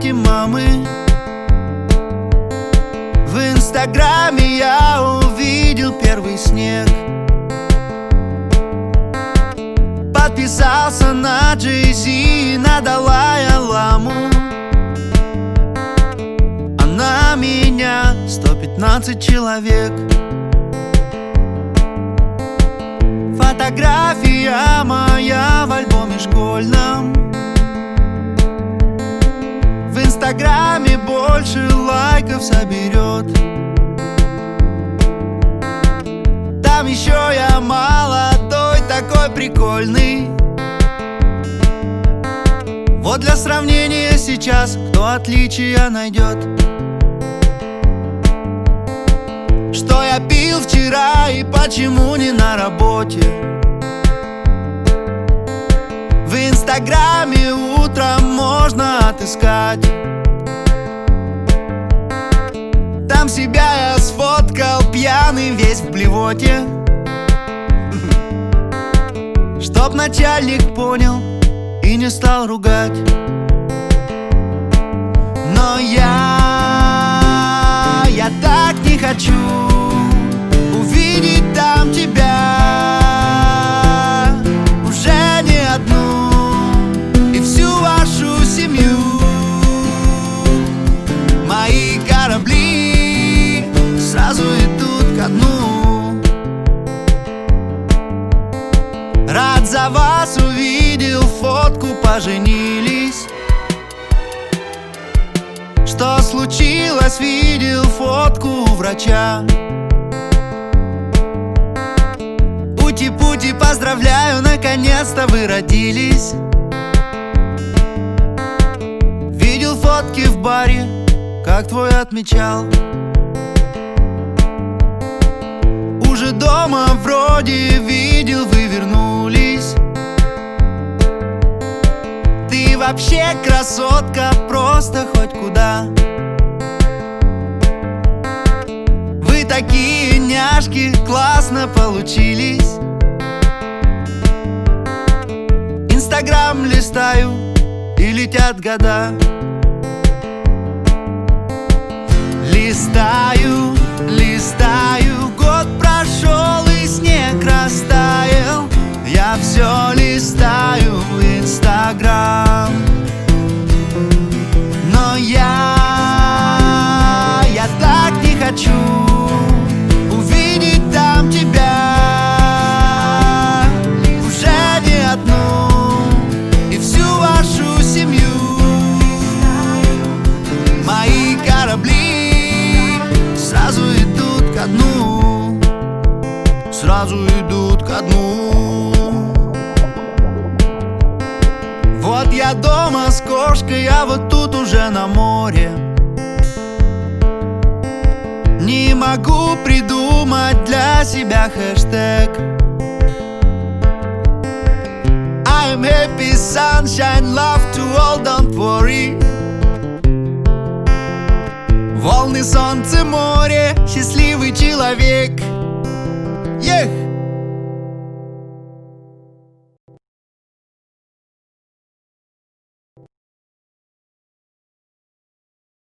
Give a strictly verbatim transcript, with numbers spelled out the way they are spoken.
памяти мамы. В инстаграме я увидел первый снег. Подписался на Джей-Зи, на Далай-ламу. А на меня сто пятнадцать человек. Фотография моя в альбоме школьном. В инстаграме больше лайков соберет. Там еще я молодой, такой прикольный. Вот для сравнения сейчас кто отличия найдет. Что я пил вчера и почему не на работе. В инстаграме утром можно отыскать. Там себя я сфоткал пьяный весь в блевоте. Чтоб начальник понял и не стал ругать. Но я, я так не хочу увидеть там тебя, уже не одну, и всю вашу семью. Мои корабли сразу идут ко дну. Рад за вас, увидел фотку, поженились. Что случилось, видел фотку у врача. Пути-пути, поздравляю, наконец-то вы родились. Видел фотки в баре, как твой отмечал. Уже дома вроде видел, вы вернулись. Ты вообще красотка, просто хоть куда. Вы такие няшки, классно получились. Инстаграм листаю, и летят года. Листаю, листаю, год прошел и снег растаял. Я все листаю в инстаграм. Но я, я так не хочу увидеть там тебя, уже не одну, и всю вашу семью. Мои корабли сразу идут ко дну, сразу идут ко дну. Вот я дома с кошкой, а вот тут уже на море. Не могу придумать для себя хэштег. I'm happy, sunshine, love to all, don't worry. Волны, солнце, море, счастливый человек. Yeah!